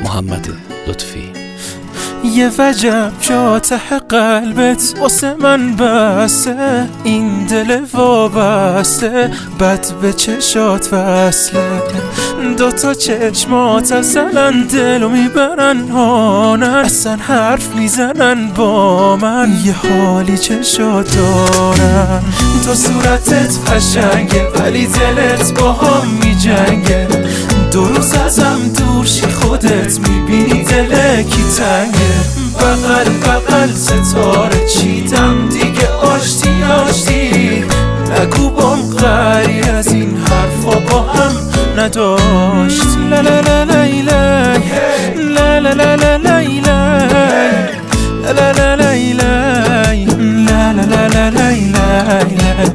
محمد لطفی. یه وجب جا ته قلبت واسه من بسته، این دل وابسته بد به چشات وصله. دوتا چشمات ازلن دلو میبرن هانن، اصلا حرف میزنن با من، یه حالی چشات دارن. تو صورتت قشنگه ولی دلت با هم میجنگه، دو روز ازم دور شی خودت میبینی دل کی تنگه. بغل بغل ستاره چیدم دیگه آشتی آشتی، نگو بام غری از این حرفا با هم نداشتی. لا لا لا لا لا لا لا لا لا لا لا لا لا لا لا.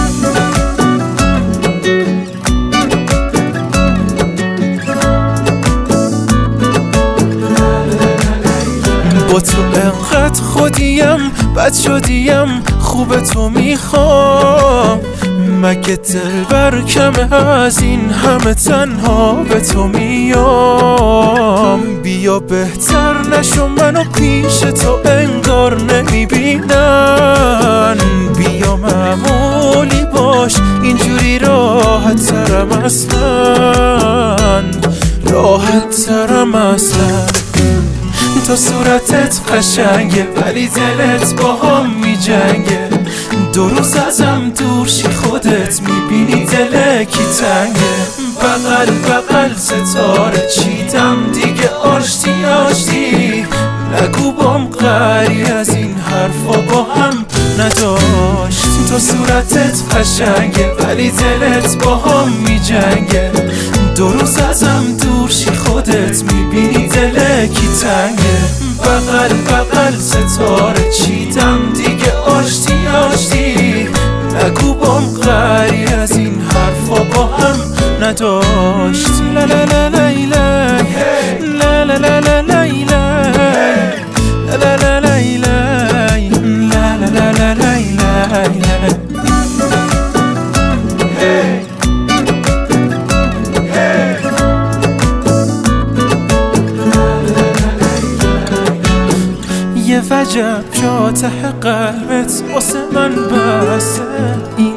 با تو انقدر خودیم بد شدیم، خوب تو میخوام، مگه دلبر کمه از این همه تنها به تو میام. بیا بهتر نشو منو پیش تو انگار نمیبینن، بیا معمولی باش اینجوری راحت ترم اصلا، راحت ترم اصلا. تو صورتت قشنگه ولی دلت با هم میجنگه، دو روز ازم دور شی خودت میبینی دل کی تنگه. بغل بغل ستاره چیدم دیگه آشتی آشتی، نگو بام غری از این حرفا با هم نداشت. تو صورتت قشنگه ولی دلت با هم میجنگه، دو روز ازم دور شی خودت میبینی دل کی تنگه. بغل بغل ستاره چیدم دیگه آشتی آشتی، نگو بام غری از این حرفا با هم نداشت. لا لا لا لا لا لا لا لا لا یه وجب جا ته قلبت واسه من بسته.